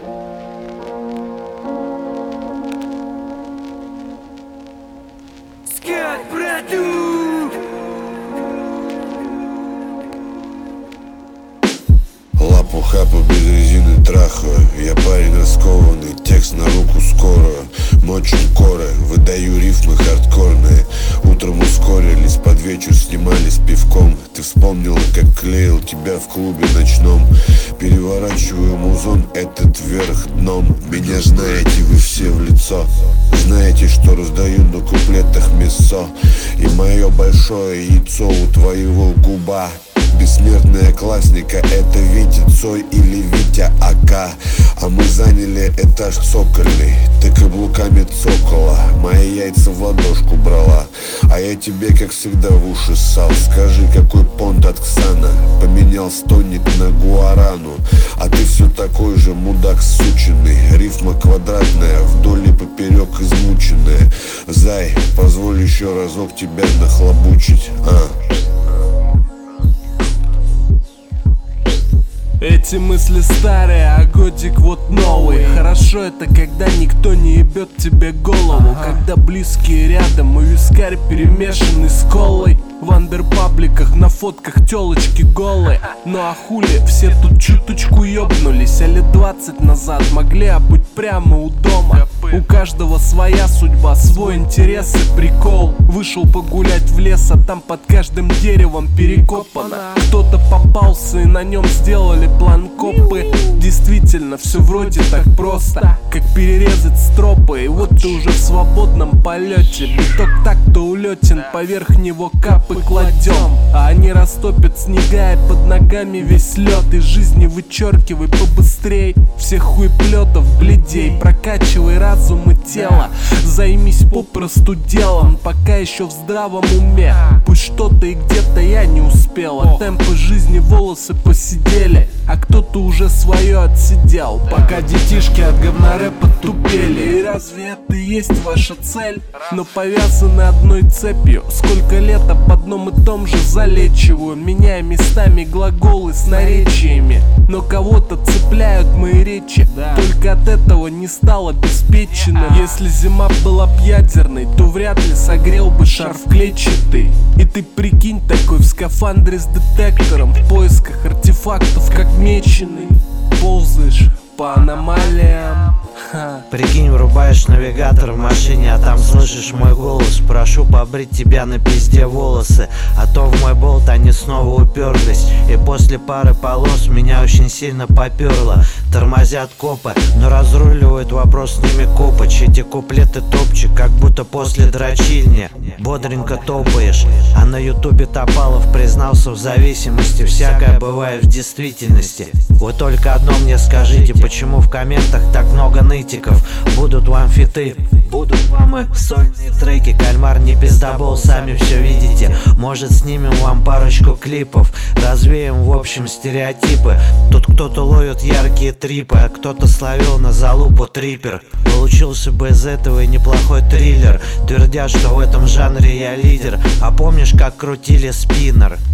Скат, братух! Лапу-хапу без резины трахаю. Я парень раскованный, текст на руку скорую. Мочу коры, выдаю рифмы хардкорные. Утром ускорились, под вечер снимались пивком. Ты вспомнила, как клеил тебя в клубе ночном. Переворачиваю музон этот вверх дном. Меня знаете вы все в лицо. Знаете, что раздаю на куплетах мясо. И мое большое яйцо у твоего губа. Бессмертная классника — это Витя Цой или Витя АК. А мы заняли этаж цокольный. Ты каблуками цокола, мои яйца в ладошку брала. А я тебе, как всегда, в уши ссал. Скажи, какой понт от Ксана поменял стоник на гуарану. А ты все такой же мудак сученный. Рифма квадратная, вдоль и поперек измученная. Зай, позволь еще разок тебя нахлобучить. Эти мысли старые, а годик вот новый. Хорошо это, когда никто не ебет тебе голову. Когда близкие рядом и вискарь перемешанный с колой. В андерпабликах на фотках телочки голые. Ну а хули, все тут чуточку ёбнулись. А лет 20 назад могли быть прямо у дома. У каждого своя судьба, свой интерес и прикол. Вышел погулять в лес, а там под каждым деревом перекопано. Кто-то попался и на нем сделали план копы. Действительно, все вроде так просто, как перерезать стропы. И вот ты уже в свободном полете. Биток так-то улетен, поверх него капы кладем. А они растопят снега, и под ногами весь лед. Из жизни вычеркивай побыстрей всех хуеплетов, бледей. Прокачивай разум и тело, займись попросту делом, пока еще в здравом уме. Пусть что-то и где-то я не успела. Темпы жизни, волосы посидели, а кто-то уже свое отсидел. Пока детишки от говнорэпа тупели. И разве это и есть ваша цель? Но повязаны одной цепью. Сколько лет об одном и том же залечиваю, меняя местами глаголы с наречиями. Но кого-то цепляют мои речи, только от этого не стал обеспеченным. Если зима была б ядерной, то вряд ли согрел бы шарф клетчатый. И ты прикинь, такой в скафандре с детектором, в поисках артефактов как меченый. Ползаешь по аномалиям. Прикинь, врубаешь навигатор в машине, а там слышишь мой голос. Прошу побрить тебя на пизде волосы, а то в мой болт они снова уперлись. И после пары полос меня очень сильно поперло. Тормозят копы, но разруливают вопрос с ними копач. Эти куплеты топчик, как будто после дрочильни. Бодренько топаешь, а на ютубе Топалов признался в зависимости. Всякое бывает в действительности. Вы только одно мне скажите, почему в комментах так много нытиков? Будут вам фиты, будут вам и сольные треки. Кальмар не пиздобол, сами все видите. Может, снимем вам парочку клипов, развеем в общем стереотипы. Тут кто-то ловит яркие трипы, а кто-то словил на залупу трипер. Получился бы из этого и неплохой триллер. Твердят, что в этом жанре я лидер. А помнишь, как крутили спиннер?